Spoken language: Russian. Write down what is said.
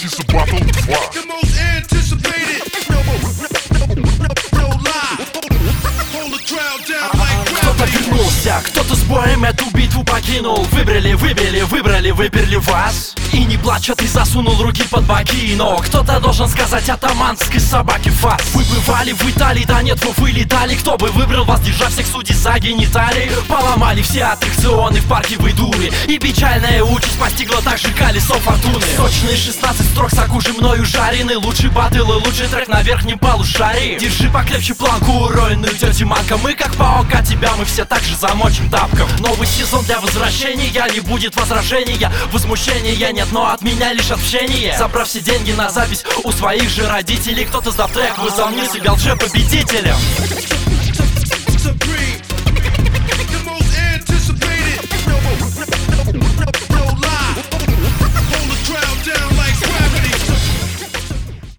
is a battle. The most anticipated. No lie. Hold the crowd down like Кто-то вернулся, кто-то с боем эту битву покинул. Выбрали, выбрали, выперли вас. И не плачь, ты засунул руки под боки. Но кто-то должен сказать атаманской собаке фас. Вы бывали в Италии, да нет, вы летали. Кто бы выбрал вас, держа всех судей за гениталии? Поломали все аттракционы в парке Выдуры. И печальная участь постигла также колесо фортуны. Сочные 16 строк, сокужи мною жарены. Лучший батл и лучший трек на верхнем полушарии. Держи покрепче планку, уроенную тети Манка. Мы как паука, тебя мы все так же замочим тапком. Новый сезон для возвращения, не будет возражения. Возмущения нет, но от меня лишь общение. Забрав все деньги на запись у своих же родителей. Кто-то сдав трек, возомнил себя лже-победителем.